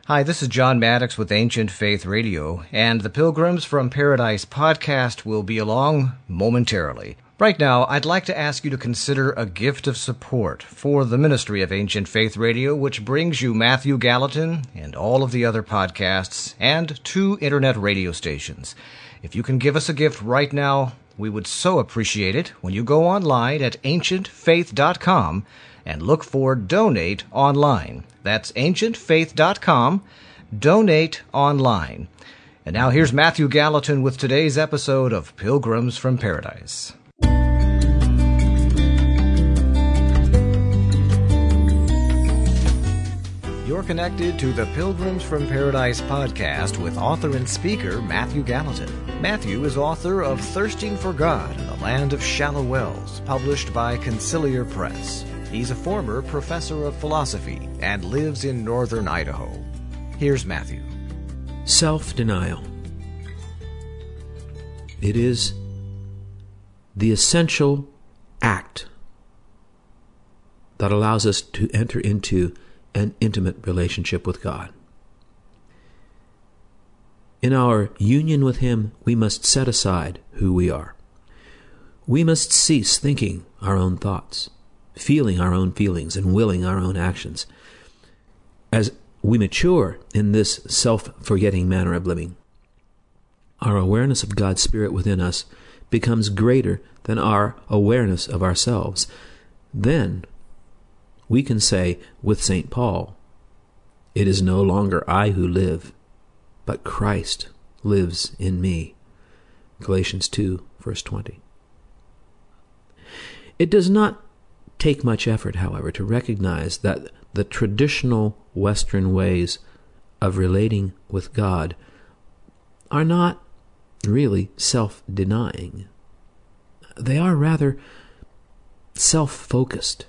Hi, this is John Maddox with Ancient Faith Radio, and the Pilgrims from Paradise podcast will be along momentarily. Right now, I'd like to ask you to consider a gift of support for the ministry of Ancient Faith Radio, which brings you Matthew Gallatin and all of the other podcasts and 2 internet radio stations. If you can give us a gift right now, we would so appreciate it when you go online at ancientfaith.com and look for Donate Online. That's ancientfaith.com, Donate Online. And now here's Matthew Gallatin with today's episode of Pilgrims from Paradise. You're connected to the Pilgrims from Paradise podcast with author and speaker Matthew Gallatin. Matthew is author of Thirsting for God in the Land of Shallow Wells, published by Conciliar Press. He's a former professor of philosophy and lives in northern Idaho. Here's Matthew. Self-denial. It is the essential act that allows us to enter into an intimate relationship with God. In our union with Him, we must set aside who we are. We must cease thinking our own thoughts, feeling our own feelings, and willing our own actions. As we mature in this self-forgetting manner of living, our awareness of God's Spirit within us becomes greater than our awareness of ourselves. Then we can say with St. Paul, "It is no longer I who live, but Christ lives in me." Galatians 2, verse 20. It does not take much effort, however, to recognize that the traditional Western ways of relating with God are not really self-denying. They are rather self-focused.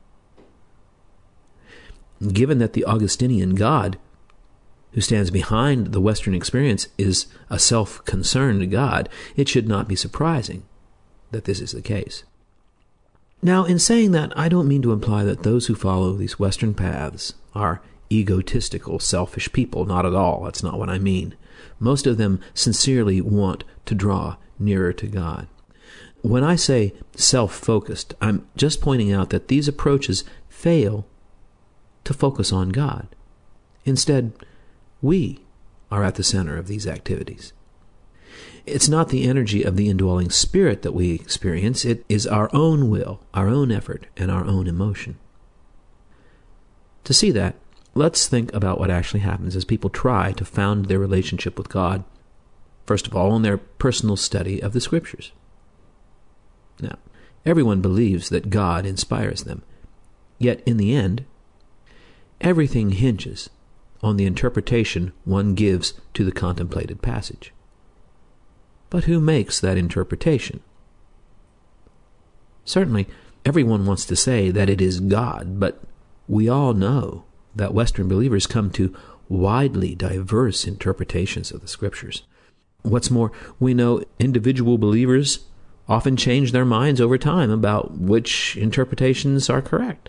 Given that the Augustinian God who stands behind the Western experience is a self-concerned God, it should not be surprising that this is the case. Now, in saying that, I don't mean to imply that those who follow these Western paths are egotistical, selfish people. Not at all. That's not what I mean. Most of them sincerely want to draw nearer to God. When I say self-focused, I'm just pointing out that these approaches fail to focus on God. Instead, we are at the center of these activities. It's not the energy of the indwelling Spirit that we experience. It is our own will, our own effort, and our own emotion. To see that, let's think about what actually happens as people try to found their relationship with God, first of all, on their personal study of the Scriptures. Now, everyone believes that God inspires them. Yet, in the end, everything hinges on the interpretation one gives to the contemplated passage. But who makes that interpretation? Certainly, everyone wants to say that it is God, but we all know that Western believers come to widely diverse interpretations of the Scriptures. What's more, we know individual believers often change their minds over time about which interpretations are correct.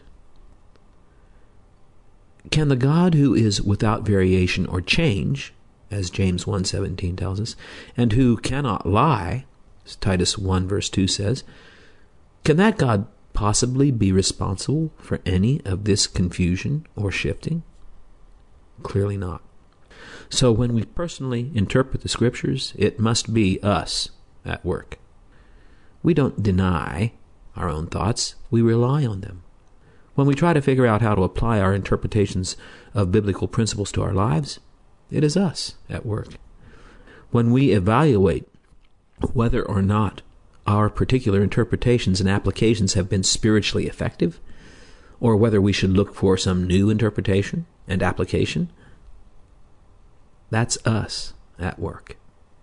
Can the God who is without variation or change, as James 1:17 tells us, and who cannot lie, as Titus 1 verse 2 says, can that God possibly be responsible for any of this confusion or shifting? Clearly not. So when we personally interpret the Scriptures, it must be us at work. We don't deny our own thoughts, we rely on them. When we try to figure out how to apply our interpretations of biblical principles to our lives, it is us at work. When we evaluate whether or not our particular interpretations and applications have been spiritually effective, or whether we should look for some new interpretation and application, that's us at work.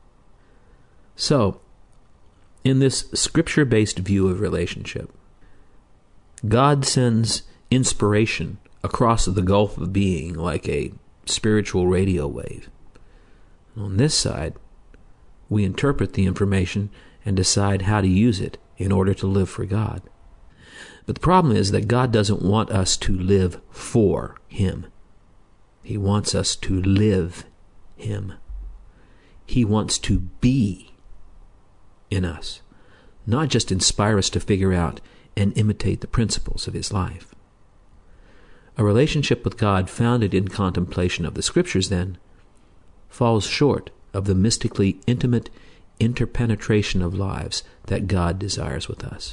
So, in this Scripture-based view of relationship, God sends inspiration across the gulf of being like a spiritual radio wave. On this side, we interpret the information and decide how to use it in order to live for God. But the problem is that God doesn't want us to live for Him. He wants us to live Him. He wants to be in us, not just inspire us to figure out and imitate the principles of His life. A relationship with God founded in contemplation of the Scriptures, then, falls short of the mystically intimate interpenetration of lives that God desires with us.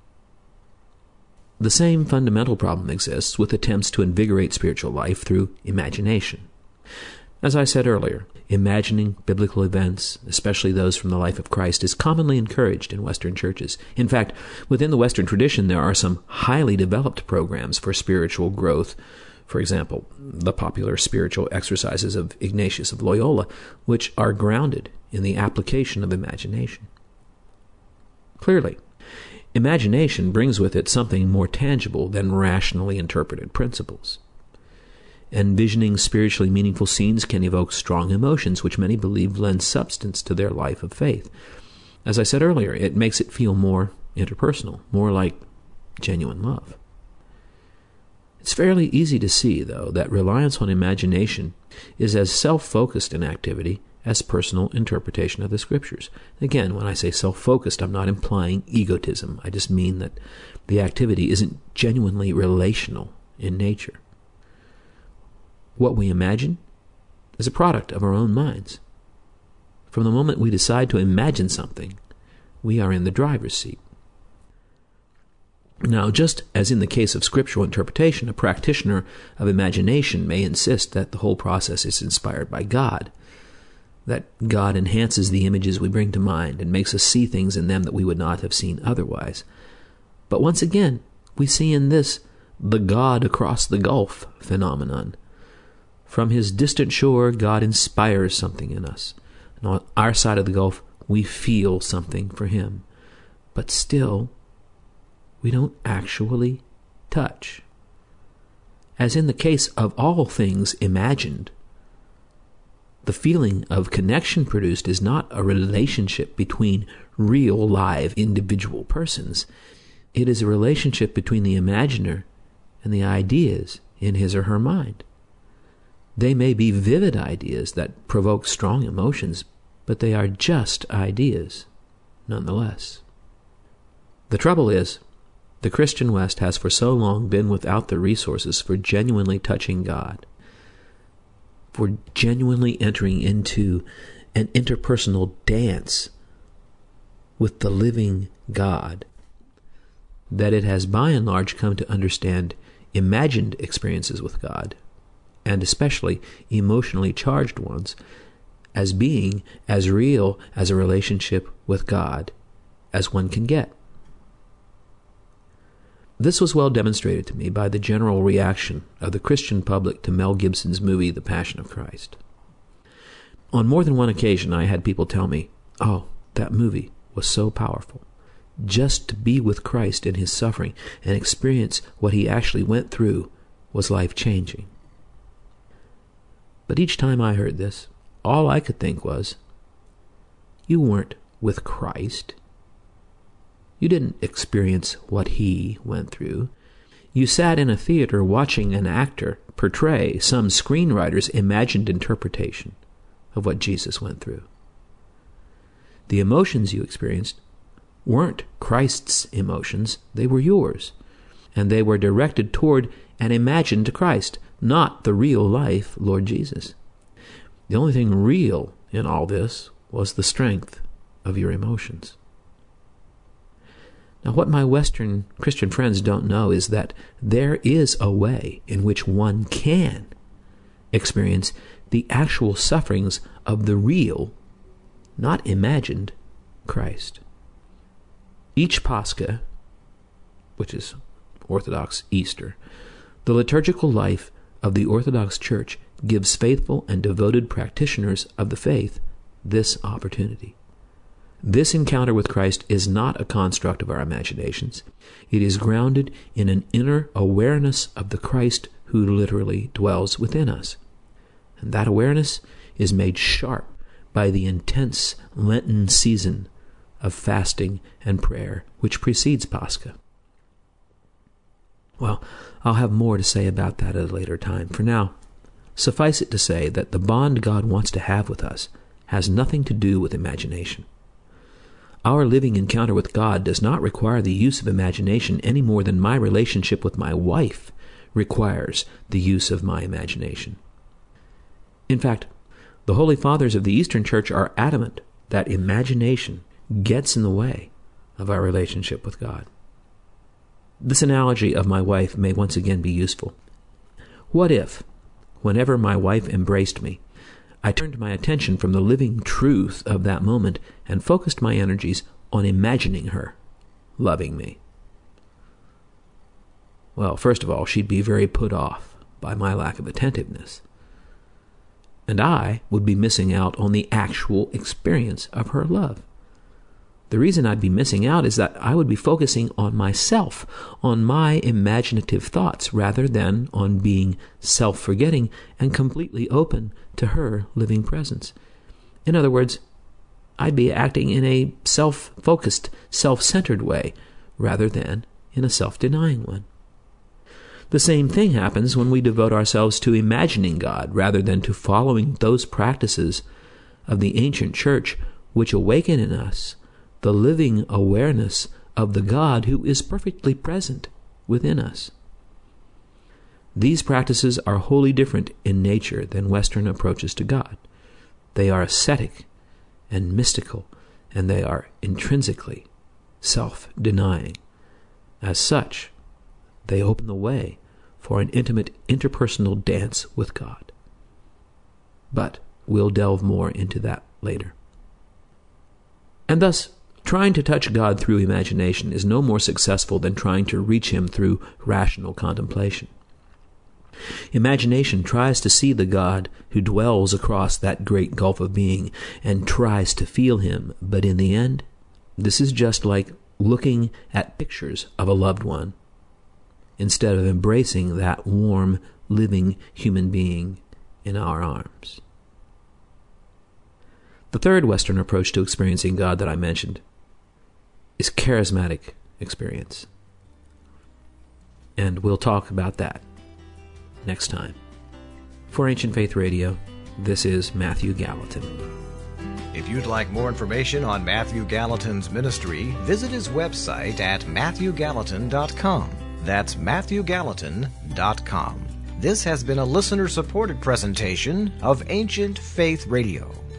The same fundamental problem exists with attempts to invigorate spiritual life through imagination. As I said earlier, imagining biblical events, especially those from the life of Christ, is commonly encouraged in Western churches. In fact, within the Western tradition, there are some highly developed programs for spiritual growth. For example, the popular spiritual exercises of Ignatius of Loyola, which are grounded in the application of imagination. Clearly, imagination brings with it something more tangible than rationally interpreted principles. Envisioning spiritually meaningful scenes can evoke strong emotions, which many believe lend substance to their life of faith. As I said earlier, it makes it feel more interpersonal, more like genuine love. It's fairly easy to see, though, that reliance on imagination is as self-focused an activity as personal interpretation of the Scriptures. Again, when I say self-focused, I'm not implying egotism. I just mean that the activity isn't genuinely relational in nature. What we imagine is a product of our own minds. From the moment we decide to imagine something, we are in the driver's seat. Now, just as in the case of scriptural interpretation, a practitioner of imagination may insist that the whole process is inspired by God, that God enhances the images we bring to mind and makes us see things in them that we would not have seen otherwise. But once again, we see in this the God across the gulf phenomenon. From His distant shore, God inspires something in us. And on our side of the gulf, we feel something for Him. But still, we don't actually touch. As in the case of all things imagined, the feeling of connection produced is not a relationship between real, live, individual persons. It is a relationship between the imaginer and the ideas in his or her mind. They may be vivid ideas that provoke strong emotions, but they are just ideas, nonetheless. The trouble is, the Christian West has for so long been without the resources for genuinely touching God, for genuinely entering into an interpersonal dance with the living God, that it has by and large come to understand imagined experiences with God, and especially emotionally charged ones, as being as real as a relationship with God as one can get. This was well demonstrated to me by the general reaction of the Christian public to Mel Gibson's movie, The Passion of Christ. On more than one occasion, I had people tell me, "Oh, that movie was so powerful. Just to be with Christ in His suffering and experience what He actually went through was life-changing." But each time I heard this, all I could think was, you weren't with Christ. You didn't experience what He went through. You sat in a theater watching an actor portray some screenwriter's imagined interpretation of what Jesus went through. The emotions you experienced weren't Christ's emotions, they were yours, and they were directed toward an imagined Christ, not the real life Lord Jesus. The only thing real in all this was the strength of your emotions. Now, what my Western Christian friends don't know is that there is a way in which one can experience the actual sufferings of the real, not imagined, Christ. Each Pascha, which is Orthodox Easter, the liturgical life of the Orthodox Church gives faithful and devoted practitioners of the faith this opportunity. This encounter with Christ is not a construct of our imaginations. It is grounded in an inner awareness of the Christ who literally dwells within us. And that awareness is made sharp by the intense Lenten season of fasting and prayer which precedes Pascha. Well, I'll have more to say about that at a later time. For now, Suffice it to say that the bond God wants to have with us has nothing to do with imagination. Our living encounter with God does not require the use of imagination any more than my relationship with my wife requires the use of my imagination. In fact, the Holy Fathers of the Eastern Church are adamant that imagination gets in the way of our relationship with God. This analogy of my wife may once again be useful. What if, whenever my wife embraced me, I turned my attention from the living truth of that moment and focused my energies on imagining her loving me? Well, first of all, she'd be very put off by my lack of attentiveness. And I would be missing out on the actual experience of her love. The reason I'd be missing out is that I would be focusing on myself, on my imaginative thoughts, rather than on being self-forgetting and completely open to her living presence. In other words, I'd be acting in a self-focused, self-centered way, rather than in a self-denying one. The same thing happens when we devote ourselves to imagining God rather than to following those practices of the ancient church which awaken in us the living awareness of the God who is perfectly present within us. These practices are wholly different in nature than Western approaches to God. They are ascetic and mystical, and they are intrinsically self-denying. As such, they open the way for an intimate interpersonal dance with God. But we'll delve more into that later. And thus, trying to touch God through imagination is no more successful than trying to reach Him through rational contemplation. Imagination tries to see the God who dwells across that great gulf of being and tries to feel Him, but in the end, this is just like looking at pictures of a loved one instead of embracing that warm, living human being in our arms. The third Western approach to experiencing God that I mentioned is charismatic experience. And we'll talk about that next time. For Ancient Faith Radio, this is Matthew Gallatin. If you'd like more information on Matthew Gallatin's ministry, visit his website at MatthewGallatin.com. That's MatthewGallatin.com. This has been a listener-supported presentation of Ancient Faith Radio.